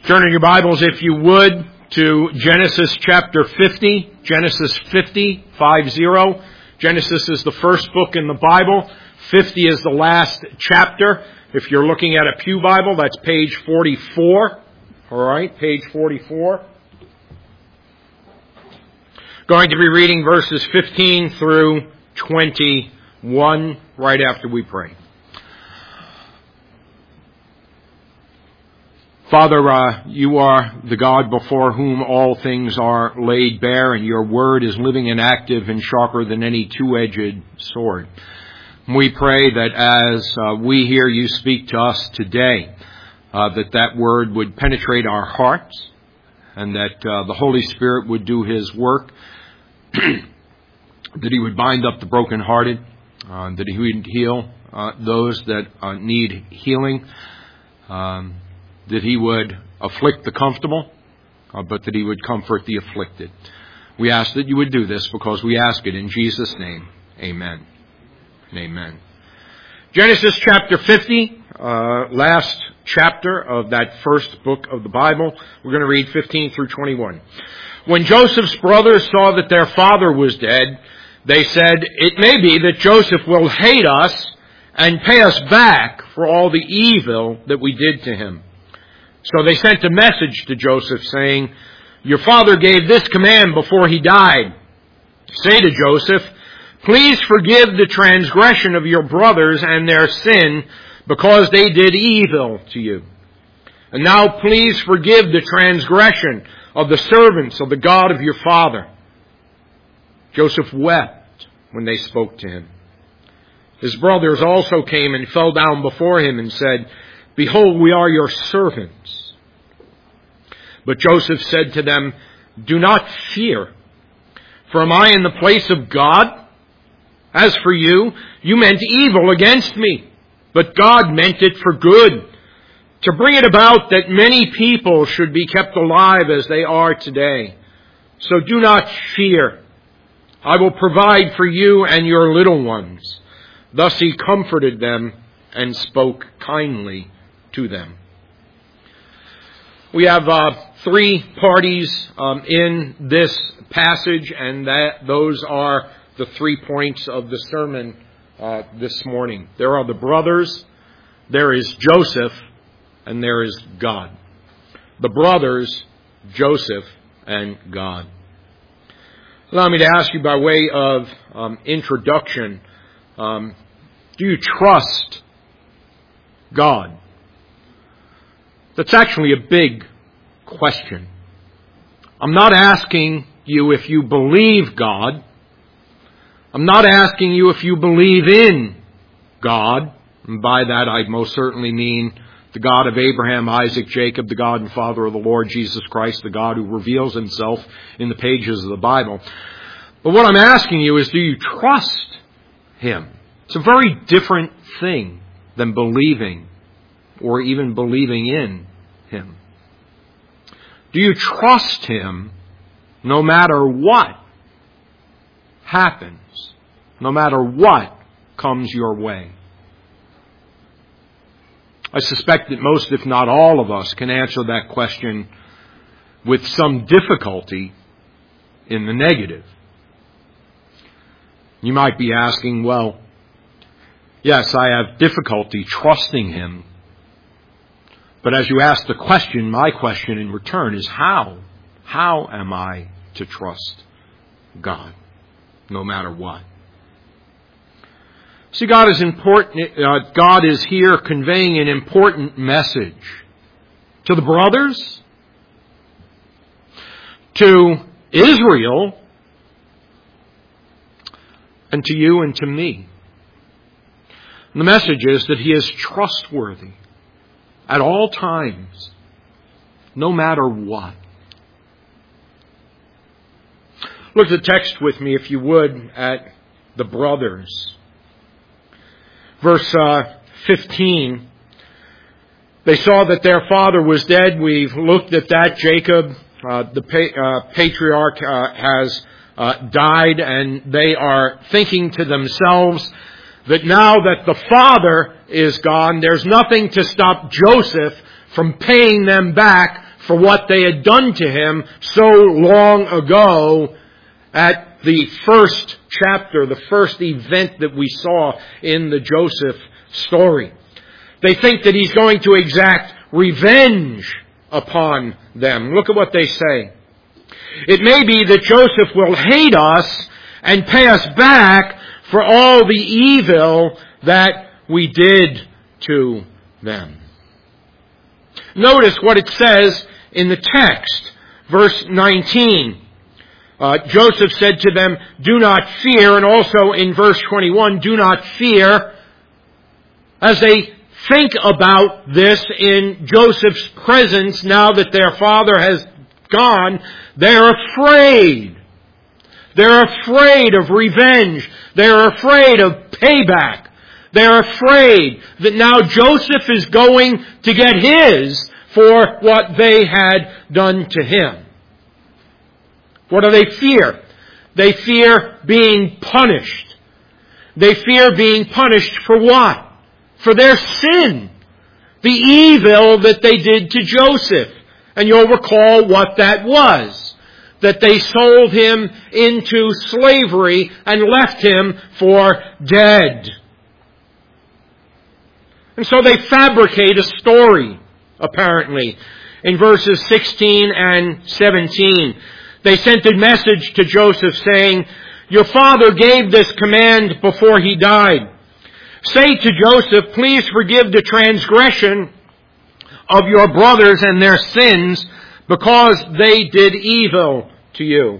Turn in your Bibles, if you would, to Genesis chapter 50. Genesis 50. Genesis is the first book in the Bible. 50 is the last chapter. If you're looking at a pew Bible, that's page 44. All right, page 44. Going to be reading verses 15 through 21 right after we pray. Father, you are the God before whom all things are laid bare, and your word is living and active and sharper than any two-edged sword. We pray that as we hear you speak to us today, that word would penetrate our hearts, and that the Holy Spirit would do his work, that he would bind up the brokenhearted, that he would heal those that need healing, that he would afflict the comfortable, but that he would comfort the afflicted. We ask that you would do this because we ask it in Jesus' name. Amen. Amen. Genesis chapter 50, last chapter of that first book of the Bible. We're going to read 15 through 21. When Joseph's brothers saw that their father was dead, they said, "It may be that Joseph will hate us and pay us back for all the evil that we did to him." So they sent a message to Joseph saying, "Your father gave this command before he died. Say to Joseph, 'Please forgive the transgression of your brothers and their sin because they did evil to you. And now please forgive the transgression of the servants of the God of your father.'" Joseph wept when they spoke to him. His brothers also came and fell down before him and said, "Behold, we are your servants." But Joseph said to them, "Do not fear, for am I in the place of God? As for you, you meant evil against me, but God meant it for good, to bring it about that many people should be kept alive as they are today. So do not fear. I will provide for you and your little ones." Thus he comforted them and spoke kindly to them. We have three parties in this passage, and those are the 3 points of the sermon this morning. There are the brothers, there is Joseph, and there is God. The brothers, Joseph, and God. Allow me to ask you by way of introduction, do you trust God? That's actually a big question. I'm not asking you if you believe God. I'm not asking you if you believe in God. And by that I most certainly mean the God of Abraham, Isaac, Jacob, the God and Father of the Lord Jesus Christ, the God who reveals himself in the pages of the Bible. But what I'm asking you is, do you trust him? It's a very different thing than believing or even believing in him. Do you trust him no matter what happens, no matter what comes your way? I suspect that most, if not all of us, can answer that question with some difficulty in the negative. You might be asking, well, yes, I have difficulty trusting him. But as you ask the question, my question in return is how? How am I to trust God, no matter what? See, God is important. God is here conveying an important message to the brothers, to Israel, and to you and to me. And the message is that he is trustworthy at all times, no matter what. Look at the text with me, if you would, at the brothers. Verse 15. They saw that their father was dead. We've looked at that. Jacob, the patriarch, has died, and they are thinking to themselves that now that the father is gone, there's nothing to stop Joseph from paying them back for what they had done to him so long ago at the first chapter, the first event that we saw in the Joseph story. They think that he's going to exact revenge upon them. Look at what they say. It may be that Joseph will hate us and pay us back for all the evil that we did to them. Notice what it says in the text, verse 19. Joseph said to them, "Do not fear," and also in verse 21, "Do not fear." As they think about this in Joseph's presence, now that their father has gone, they're afraid. They're afraid of revenge. They're afraid of payback. They're afraid that now Joseph is going to get his for what they had done to him. What do they fear? They fear being punished. They fear being punished for what? For their sin. The evil that they did to Joseph. And you'll recall what that was. That they sold him into slavery and left him for dead. And so they fabricate a story, apparently, in verses 16 and 17. They sent a message to Joseph saying, "Your father gave this command before he died. Say to Joseph, please forgive the transgression of your brothers and their sins, because they did evil to you.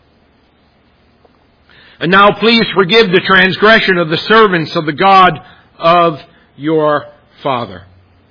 And now please forgive the transgression of the servants of the God of your father."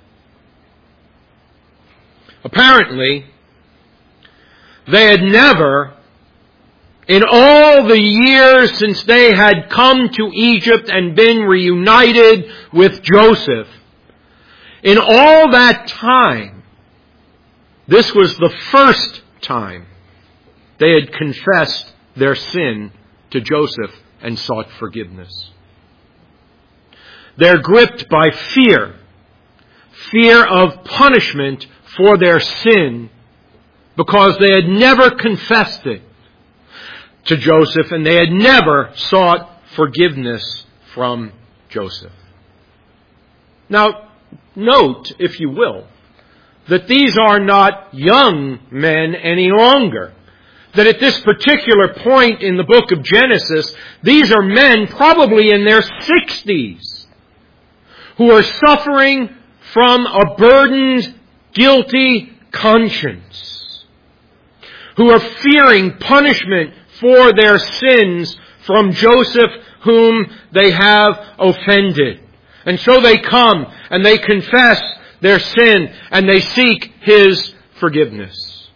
Apparently, they had never, in all the years since they had come to Egypt and been reunited with Joseph, in all that time, this was the first time they had confessed their sin to Joseph and sought forgiveness. They're gripped by fear of punishment for their sin, because they had never confessed it to Joseph and they had never sought forgiveness from Joseph. Now, note, if you will, that these are not young men any longer. That at this particular point in the book of Genesis, these are men probably in their 60s who are suffering from a burdened, guilty conscience, who are fearing punishment for their sins from Joseph, whom they have offended. And so they come and they confess their sin and they seek his forgiveness.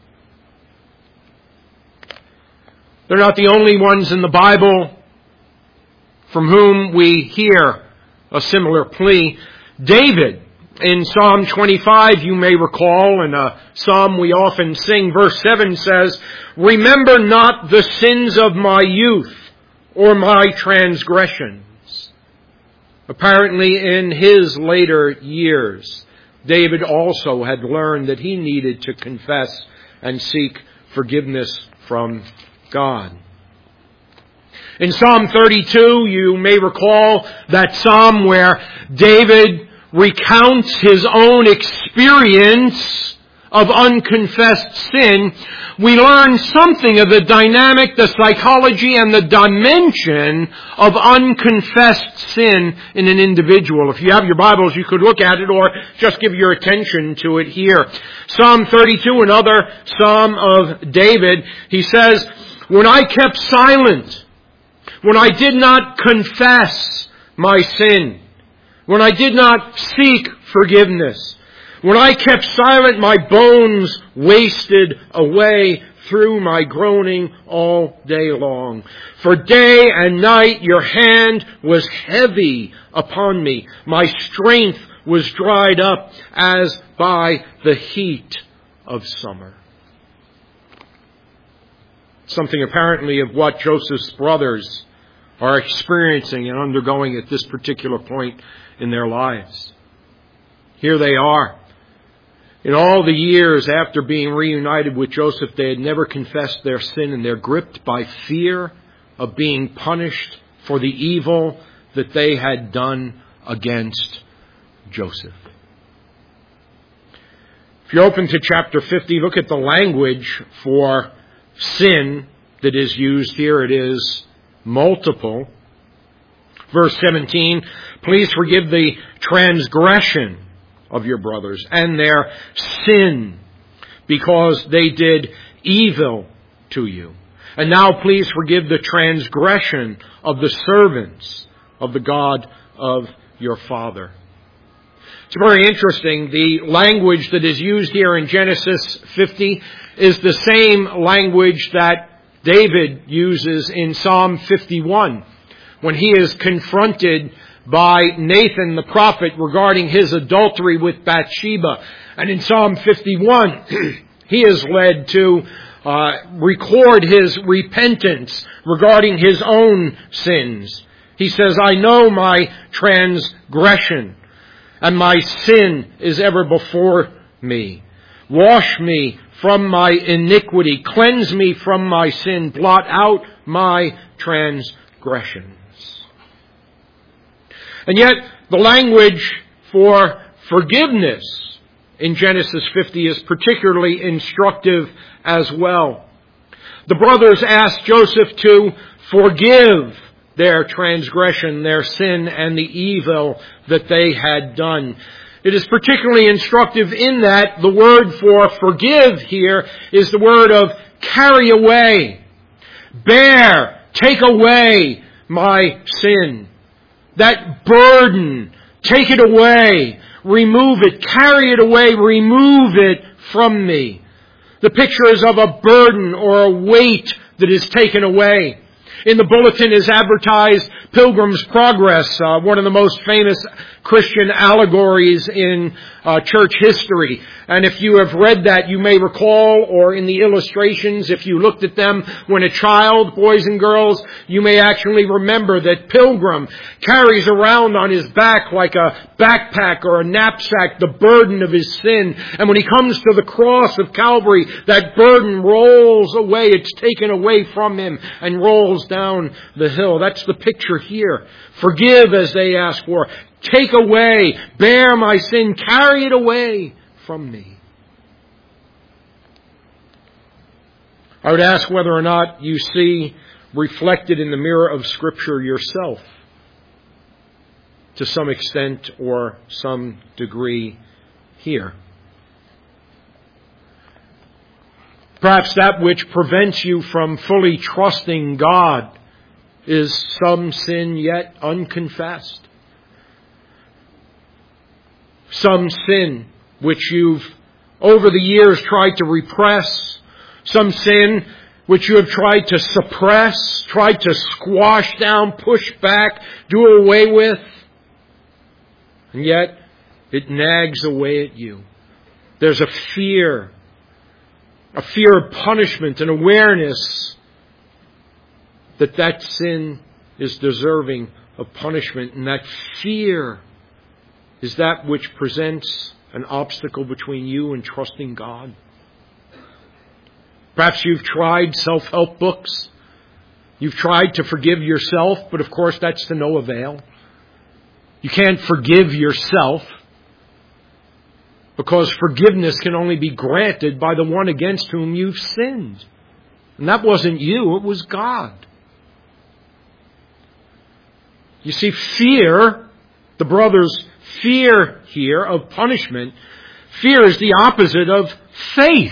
They're not the only ones in the Bible from whom we hear a similar plea. David, in Psalm 25, you may recall, in a psalm we often sing, verse 7 says, "Remember not the sins of my youth or my transgressions." Apparently in his later years, David also had learned that he needed to confess and seek forgiveness from God. In Psalm 32, you may recall that psalm where David recounts his own experience of unconfessed sin. We learn something of the dynamic, the psychology, and the dimension of unconfessed sin in an individual. If you have your Bibles, you could look at it or just give your attention to it here. Psalm 32, another psalm of David, he says, "When I kept silent, when I did not confess my sin, when I did not seek forgiveness, when I kept silent, my bones wasted away through my groaning all day long. For day and night your hand was heavy upon me. My strength was dried up as by the heat of summer." Something apparently of what Joseph's brothers are experiencing and undergoing at this particular point in their lives. Here they are. In all the years after being reunited with Joseph, they had never confessed their sin, and they're gripped by fear of being punished for the evil that they had done against Joseph. If you open to chapter 50, look at the language for sin that is used here. It is multiple. Verse 17, please forgive the transgression of your brothers and their sin, because they did evil to you. And now please forgive the transgression of the servants of the God of your father. It's very interesting. The language that is used here in Genesis 50 is the same language that David uses in Psalm 51 when he is confronted by Nathan the prophet regarding his adultery with Bathsheba. And in Psalm 51, he is led to record his repentance regarding his own sins. He says, I know my transgression, and my sin is ever before me. Wash me from my iniquity. Cleanse me from my sin. Blot out my transgressions. And yet, the language for forgiveness in Genesis 50 is particularly instructive as well. The brothers asked Joseph to forgive their transgression, their sin, and the evil that they had done. It is particularly instructive in that the word for forgive here is the word of carry away. Bear, take away my sin. That burden, take it away, remove it, carry it away, remove it from me. The picture is of a burden or a weight that is taken away. In the bulletin is advertised Pilgrim's Progress, one of the most famous Christian allegories in church history. And if you have read that, you may recall, or in the illustrations, if you looked at them when a child, boys and girls, you may actually remember that Pilgrim carries around on his back like a backpack or a knapsack the burden of his sin. And when he comes to the cross of Calvary, that burden rolls away. It's taken away from him and rolls down the hill. That's the picture here. Forgive as they ask for. Take away, bear my sin, carry it away from me. I would ask whether or not you see reflected in the mirror of Scripture yourself, to some extent or some degree here. Perhaps that which prevents you from fully trusting God is some sin yet unconfessed. Some sin which you've over the years tried to repress. Some sin which you have tried to suppress, tried to squash down, push back, do away with. And yet it nags away at you. There's a fear of punishment, an awareness that that sin is deserving of punishment. And that fear is that which presents an obstacle between you and trusting God. Perhaps you've tried self-help books. You've tried to forgive yourself, but of course that's to no avail. You can't forgive yourself because forgiveness can only be granted by the one against whom you've sinned. And that wasn't you, it was God. You see, fear, the brothers' fear here of punishment, fear is the opposite of faith.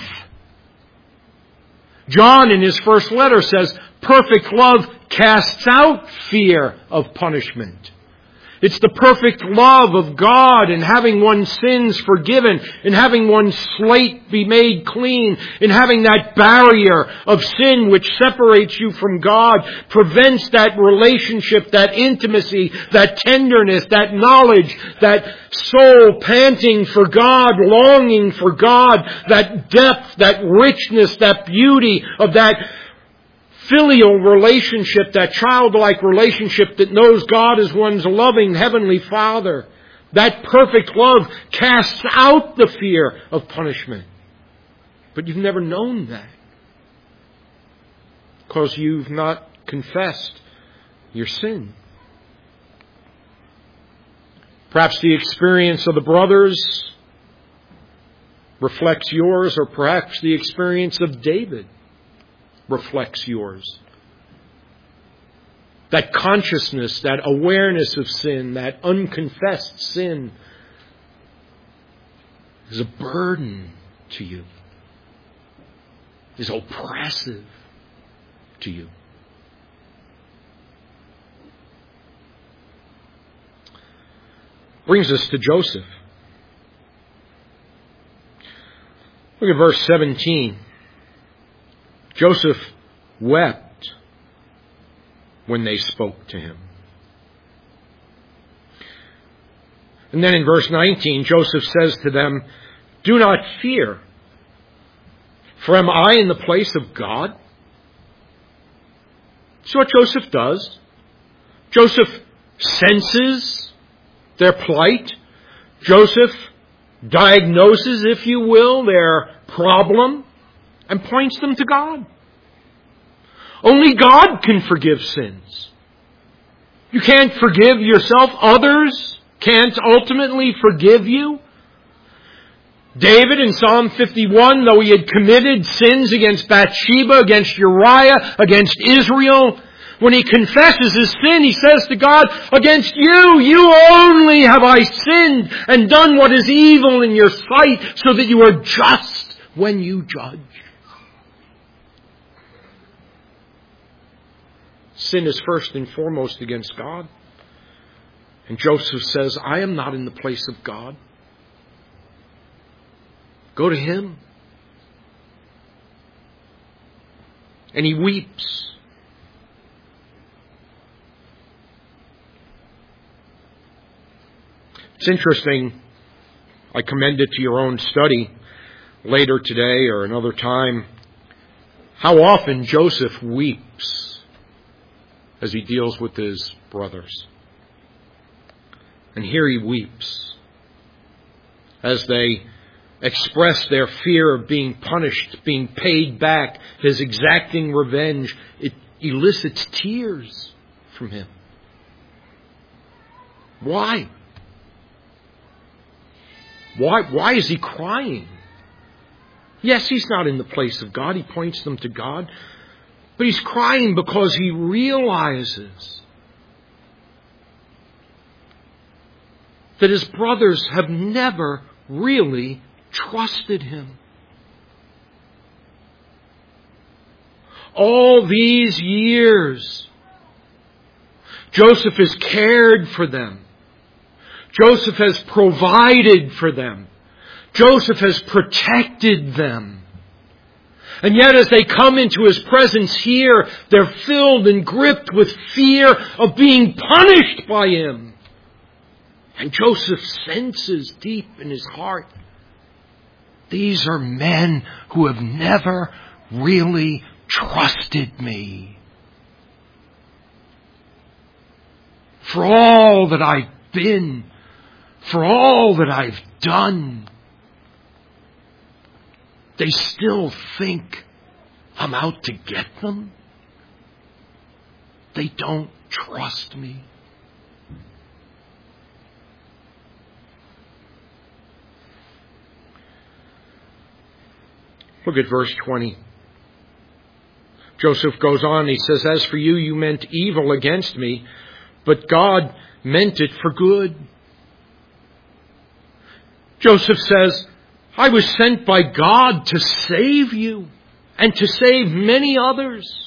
John in his first letter says, perfect love casts out fear of punishment. It's the perfect love of God in having one's sins forgiven, in having one's slate be made clean, in having that barrier of sin which separates you from God, prevents that relationship, that intimacy, that tenderness, that knowledge, that soul panting for God, longing for God, that depth, that richness, that beauty of that filial relationship, that childlike relationship that knows God as one's loving Heavenly Father. That perfect love casts out the fear of punishment. But you've never known that, because you've not confessed your sin. Perhaps the experience of the brothers reflects yours, or perhaps the experience of David reflects yours. That consciousness, that awareness of sin, that unconfessed sin is a burden to you, is oppressive to you. Brings us to Joseph. Look at verse 17. Joseph wept when they spoke to him. And then in verse 19, Joseph says to them, "Do not fear, for am I in the place of God?" See what Joseph does? Joseph senses their plight. Joseph diagnoses, if you will, their problem and points them to God. Only God can forgive sins. You can't forgive yourself. Others can't ultimately forgive you. David in Psalm 51, though he had committed sins against Bathsheba, against Uriah, against Israel, when he confesses his sin, he says to God, "Against you only have I sinned and done what is evil in your sight, so that you are just when you judge." Sin is first and foremost against God. And Joseph says, "I am not in the place of God. Go to Him." And he weeps. It's interesting. I commend it to your own study later today or another time, how often Joseph weeps as he deals with his brothers. And here he weeps as they express their fear of being punished, being paid back, his exacting revenge. It elicits tears from him. Why? Why is he crying? Yes, he's not in the place of God. He points them to God. But he's crying because he realizes that his brothers have never really trusted him. All these years, Joseph has cared for them. Joseph has provided for them. Joseph has protected them. And yet as they come into his presence here, they're filled and gripped with fear of being punished by him. And Joseph senses deep in his heart, these are men who have never really trusted me. For all that I've been, for all that I've done, they still think I'm out to get them. They don't trust me. Look at verse 20. Joseph goes on, he says, "As for you, you meant evil against me, but God meant it for good." Joseph says, "I was sent by God to save you and to save many others."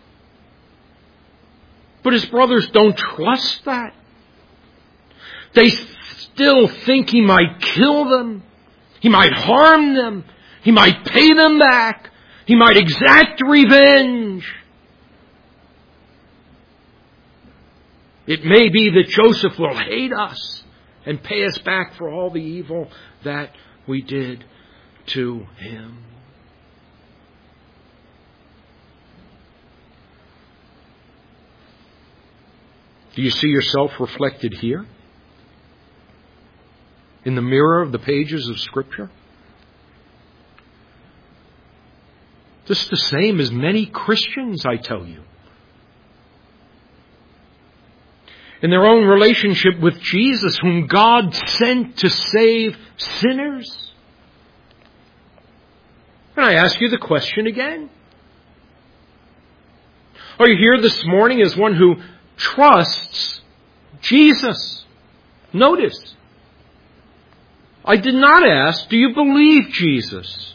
But his brothers don't trust that. They still think he might kill them. He might harm them. He might pay them back. He might exact revenge. It may be that Joseph will hate us and pay us back for all the evil that we did to him. Do you see yourself reflected here? in the mirror of the pages of Scripture? Just the same as many Christians, I tell you. In their own relationship with Jesus, whom God sent to save sinners. And I ask you the question again. Are you here this morning as one who trusts Jesus? Notice, I did not ask, do you believe Jesus?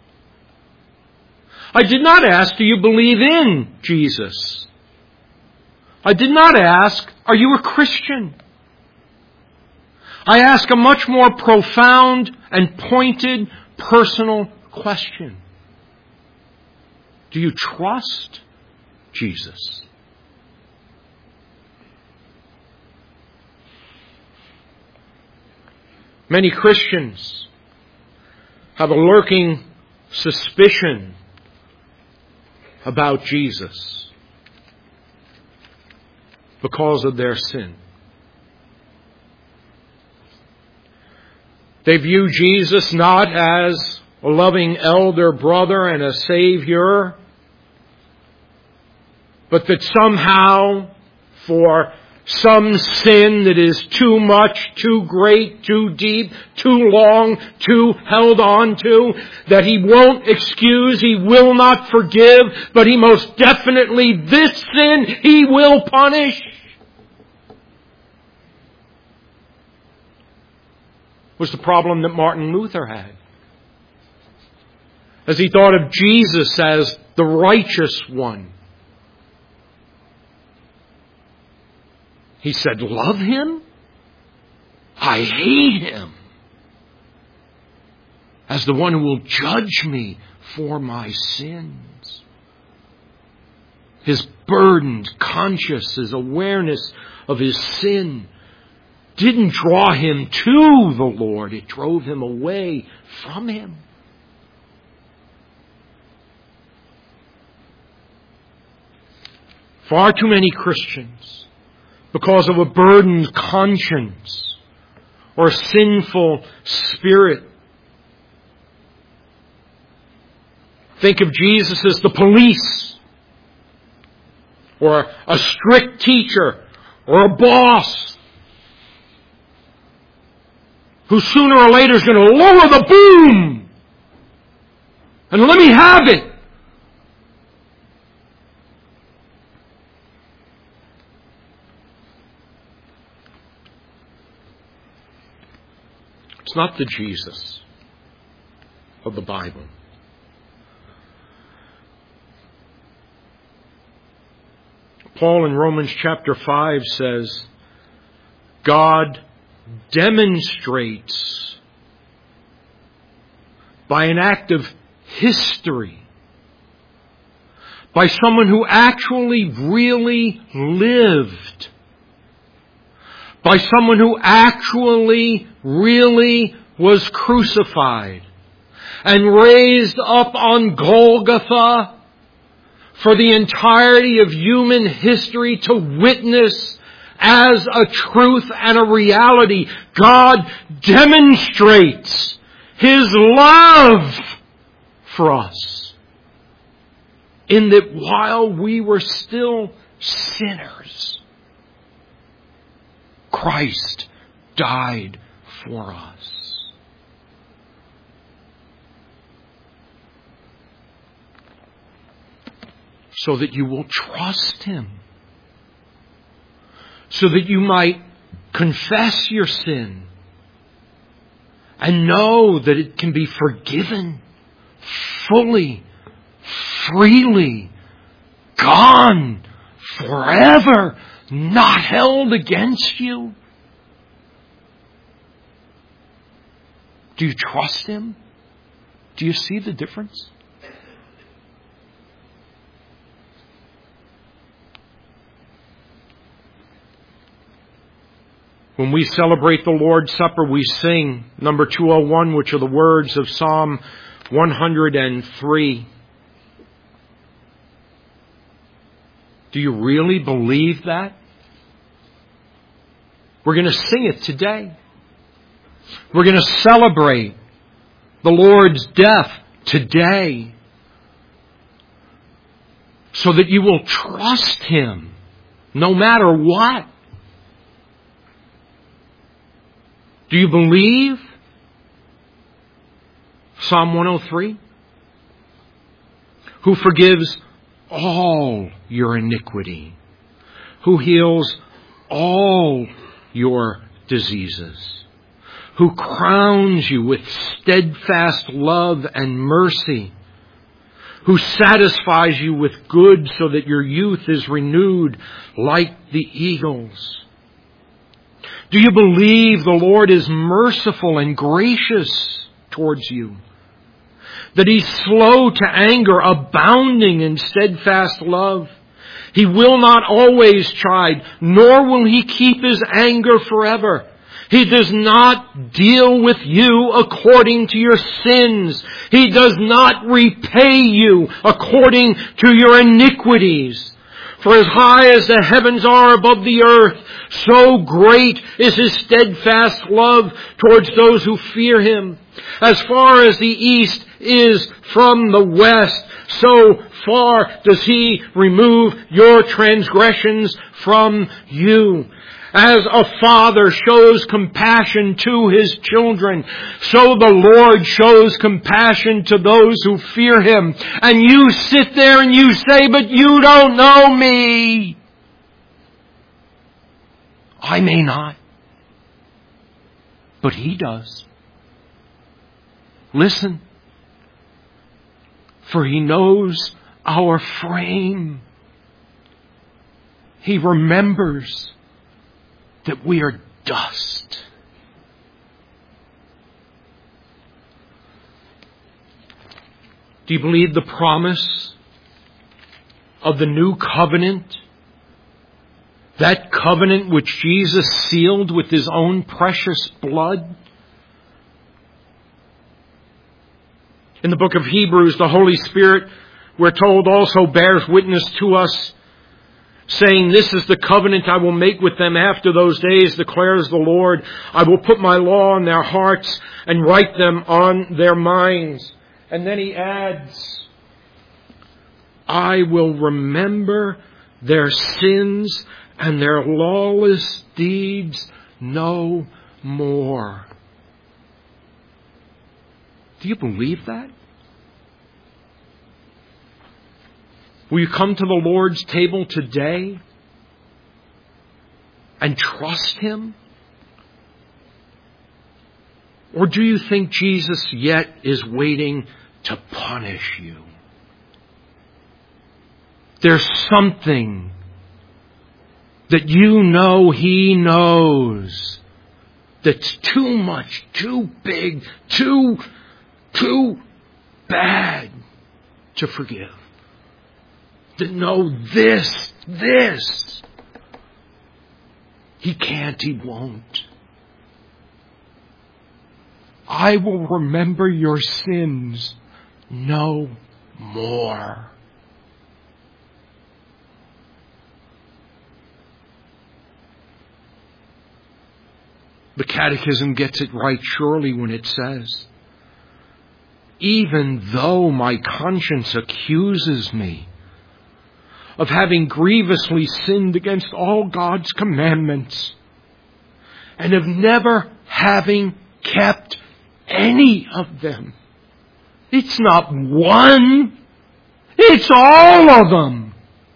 I did not ask, do you believe in Jesus? I did not ask, are you a Christian? I ask a much more profound and pointed personal question. Do you trust Jesus? Many Christians have a lurking suspicion about Jesus because of their sin. They view Jesus not as a loving elder brother and a Savior, but that somehow, for some sin that is too much, too great, too deep, too long, too held on to, that He won't excuse, He will not forgive, but He most definitely, this sin, He will punish. Was the problem that Martin Luther had. As he thought of Jesus as the righteous one, he said, love Him? I hate Him as the one who will judge me for my sins. His burdened conscience, his awareness of his sin didn't draw him to the Lord. It drove him away from Him. Far too many Christians, because of a burdened conscience or a sinful spirit, think of Jesus as the police or a strict teacher or a boss who sooner or later is going to lower the boom and let me have it. It's not the Jesus of the Bible. Paul in Romans chapter 5 says, God demonstrates by an act of history, by someone who actually really lived, by someone who actually really was crucified and raised up on Golgotha for the entirety of human history to witness as a truth and a reality. God demonstrates His love for us in that while we were still sinners, Christ died for us. So that you will trust Him. So that you might confess your sin and know that it can be forgiven fully, freely, gone forever, not held against you. Do you trust Him? Do you see the difference? When we celebrate the Lord's Supper, we sing number 201, which are the words of Psalm 103. Do you really believe that? We're going to sing it today. We're going to celebrate the Lord's death today so that you will trust Him no matter what. Do you believe Psalm 103? Who forgives all your iniquity, who heals all your diseases, who crowns you with steadfast love and mercy, who satisfies you with good so that your youth is renewed like the eagles. Do you believe the Lord is merciful and gracious towards you? That He's slow to anger, abounding in steadfast love? He will not always chide, nor will He keep His anger forever. He does not deal with you according to your sins. He does not repay you according to your iniquities. For as high as the heavens are above the earth, so great is His steadfast love towards those who fear Him. As far as the east is from the west, so far does He remove your transgressions from you. As a father shows compassion to his children, so the Lord shows compassion to those who fear Him. And you sit there and you say, but you don't know me. I may not, but He does. Listen, for He knows our frame. He remembers that we are dust. Do you believe the promise of the new covenant? That covenant which Jesus sealed with His own precious blood? In the book of Hebrews, the Holy Spirit, we're told, also bears witness to us, saying, this is the covenant I will make with them after those days, declares the Lord. I will put my law in their hearts and write them on their minds. And then He adds, I will remember their sins and their lawless deeds no more. Do you believe that? Will you come to the Lord's table today and trust Him? Or do you think Jesus yet is waiting to punish you? There's something that you know He knows that's too much, too big, too bad to forgive. To know this, He can't, He won't. I will remember your sins no more. The Catechism gets it right surely when it says, even though my conscience accuses me of having grievously sinned against all God's commandments, and of never having kept any of them. It's not one, it's all of them.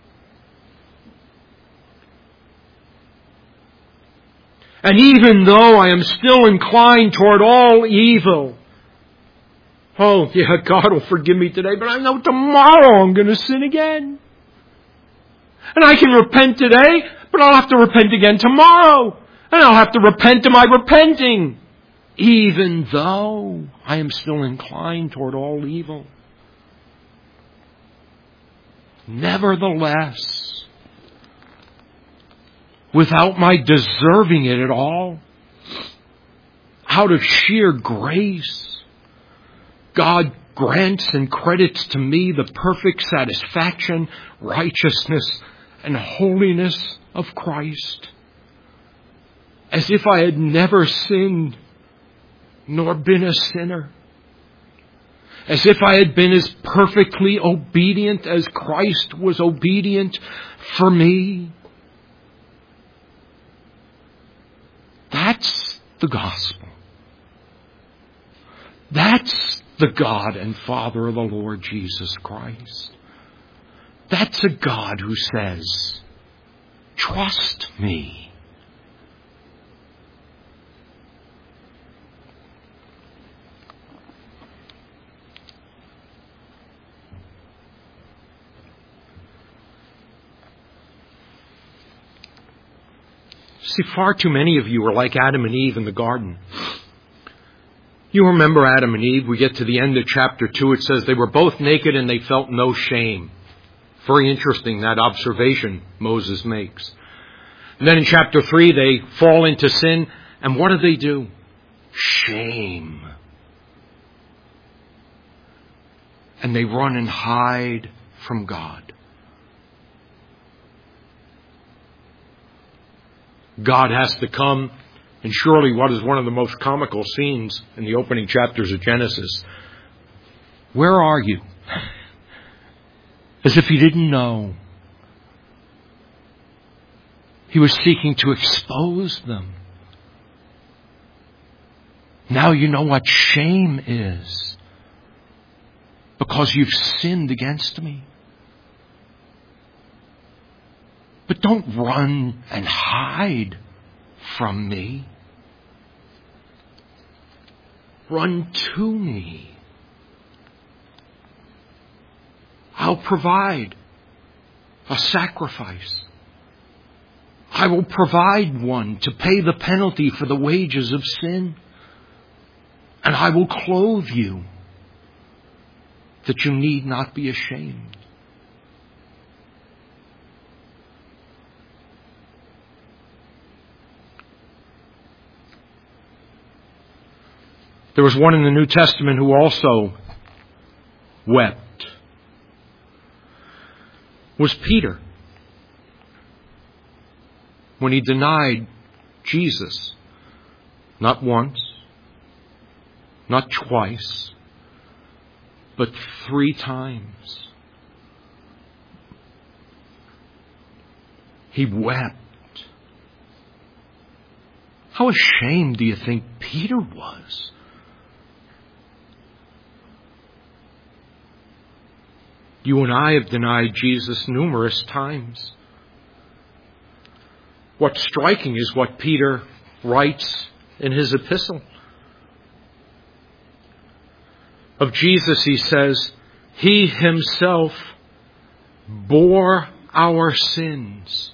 And even though I am still inclined toward all evil, oh yeah, God will forgive me today, but I know tomorrow I'm going to sin again. And I can repent today, but I'll have to repent again tomorrow. And I'll have to repent to my repenting. Even though I am still inclined toward all evil. Nevertheless, without my deserving it at all, out of sheer grace, God grants and credits to me the perfect satisfaction, righteousness, and holiness of Christ, as if I had never sinned nor been a sinner. As if I had been as perfectly obedient as Christ was obedient for me. That's the gospel. That's the God and Father of the Lord Jesus Christ. That's a God who says, trust me. See, far too many of you are like Adam and Eve in the garden. You remember Adam and Eve. We get to the end of chapter 2. It says they were both naked and they felt no shame. Very interesting, that observation Moses makes. And then in chapter 3, they fall into sin. And what do? Shame. And they run and hide from God. God has to come, and surely what is one of the most comical scenes in the opening chapters of Genesis. Where are you? As if he didn't know. He was seeking to expose them. Now you know what shame is. Because you've sinned against me. But don't run and hide from me. Run to me. I'll provide a sacrifice. I will provide one to pay the penalty for the wages of sin. And I will clothe you that you need not be ashamed. There was one in the New Testament who also wept. It was Peter. When he denied Jesus, not once, not twice, but 3 times. He wept. How ashamed do you think Peter was? You and I have denied Jesus numerous times. What's striking is what Peter writes in his epistle. Of Jesus, he says, He himself bore our sins.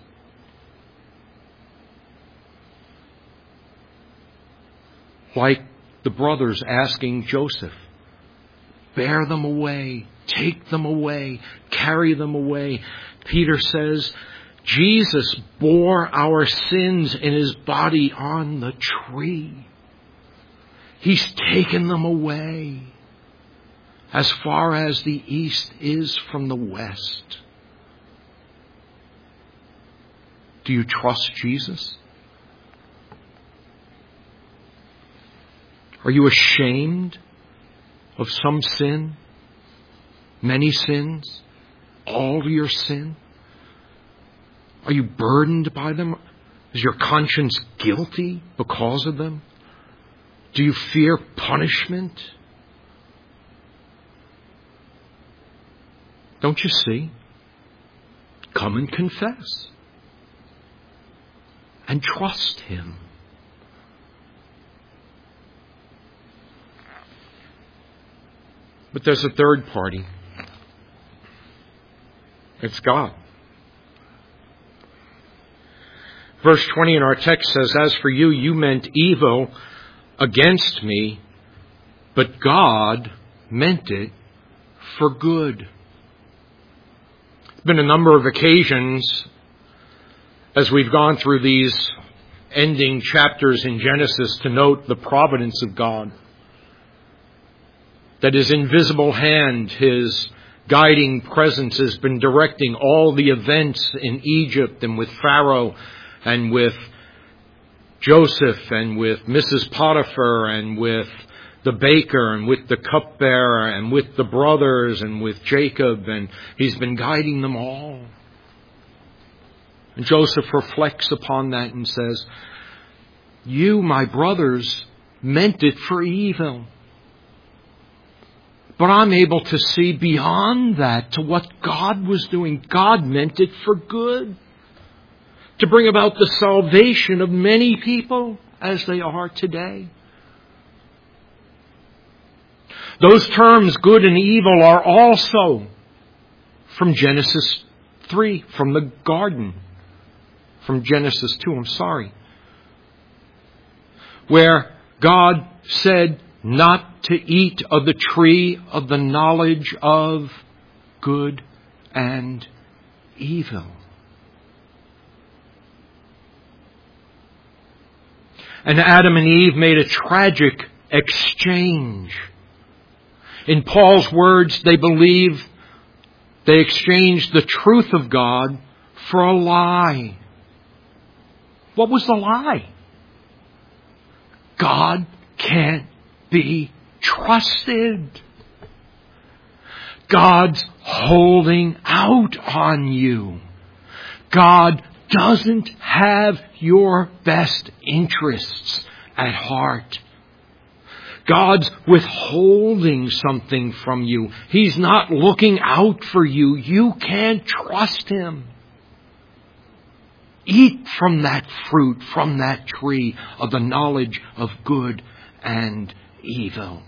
Like the brothers asking Joseph, bear them away, take them away, carry them away. Peter says, Jesus bore our sins in his body on the tree. He's taken them away as far as the east is from the west. Do you trust Jesus? Are you ashamed of some sin? Many sins? All your sin? Are you burdened by them? Is your conscience guilty because of them? Do you fear punishment? Don't you see? Come and confess. And trust him. But there's a third party. It's God. Verse 20 in our text says, as for you, you meant evil against me, but God meant it for good. There have been a number of occasions as we've gone through these ending chapters in Genesis to note the providence of God. That his invisible hand, his guiding presence has been directing all the events in Egypt and with Pharaoh and with Joseph and with Mrs. Potiphar and with the baker and with the cupbearer and with the brothers and with Jacob, and He's been guiding them all. And Joseph reflects upon that and says, you, my brothers, meant it for evil. But I'm able to see beyond that to what God was doing. God meant it for good, to bring about the salvation of many people as they are today. Those terms, good and evil, are also from Genesis 3, from the garden. From Genesis 2, where God said not to eat of the tree of the knowledge of good and evil. And Adam and Eve made a tragic exchange. In Paul's words, they believe they exchanged the truth of God for a lie. What was the lie? God can't be trusted. God's holding out on you. God doesn't have your best interests at heart. God's withholding something from you. He's not looking out for you. You can't trust Him. Eat from that fruit, from that tree of the knowledge of good and evil.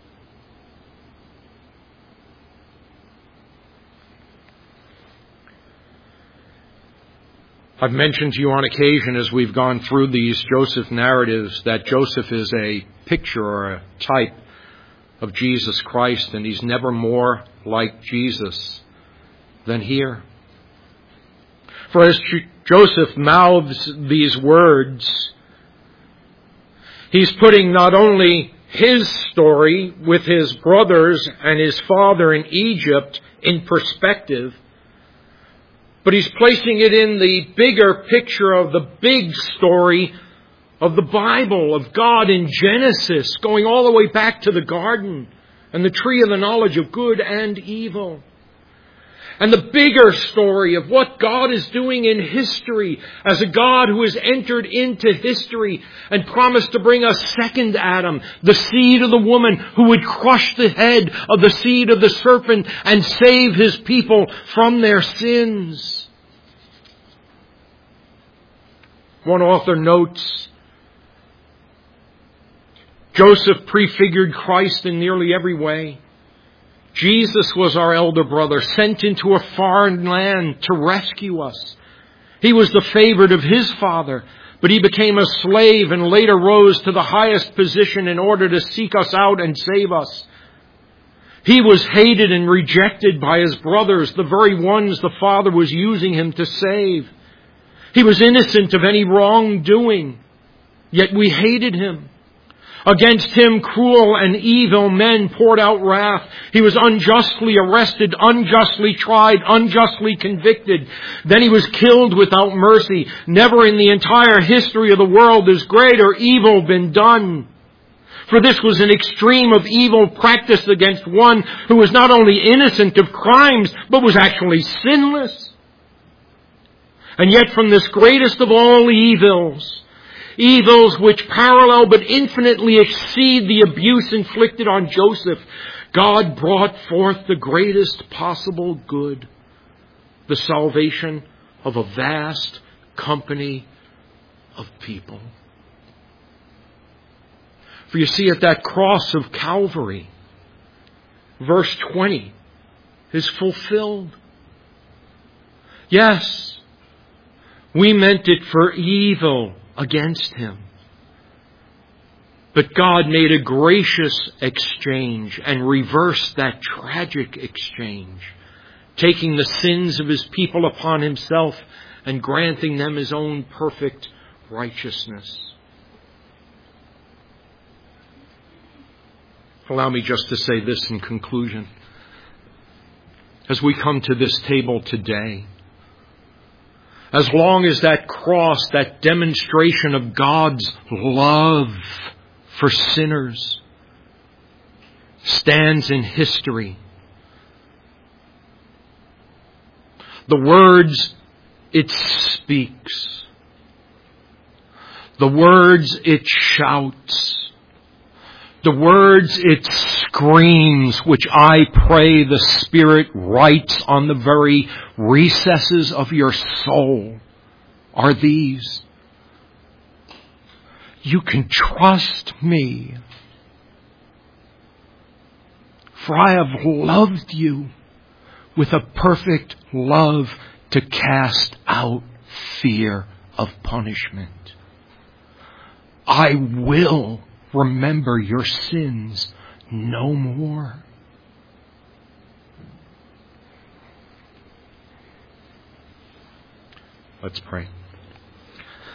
I've mentioned to you on occasion as we've gone through these Joseph narratives that Joseph is a picture or a type of Jesus Christ, and he's never more like Jesus than here. For as Joseph mouths these words, he's putting not only his story with his brothers and his father in Egypt in perspective, but he's placing it in the bigger picture of the big story of the Bible, of God in Genesis, going all the way back to the garden and the tree of the knowledge of good and evil. And the bigger story of what God is doing in history as a God who has entered into history and promised to bring a second Adam, the seed of the woman who would crush the head of the seed of the serpent and save His people from their sins. One author notes, Joseph prefigured Christ in nearly every way. Jesus was our elder brother, sent into a foreign land to rescue us. He was the favorite of his father, but he became a slave and later rose to the highest position in order to seek us out and save us. He was hated and rejected by his brothers, the very ones the Father was using him to save. He was innocent of any wrongdoing, yet we hated him. Against him, cruel and evil men poured out wrath. He was unjustly arrested, unjustly tried, unjustly convicted. Then he was killed without mercy. Never in the entire history of the world has greater evil been done. For this was an extreme of evil practiced against one who was not only innocent of crimes, but was actually sinless. And yet from this greatest of all evils, evils which parallel but infinitely exceed the abuse inflicted on Joseph, God brought forth the greatest possible good, the salvation of a vast company of people. For you see, at that cross of Calvary, verse 20 is fulfilled. Yes, we meant it for evil against him. But God made a gracious exchange and reversed that tragic exchange, taking the sins of His people upon Himself and granting them His own perfect righteousness. Allow me just to say this in conclusion. As we come to this table today, as long as that cross, that demonstration of God's love for sinners, stands in history. The words it speaks. The words it shouts. The words it screams, which I pray the Spirit writes on the very recesses of your soul, are these. You can trust me, for I have loved you with a perfect love to cast out fear of punishment. I will remember your sins no more. Let's pray.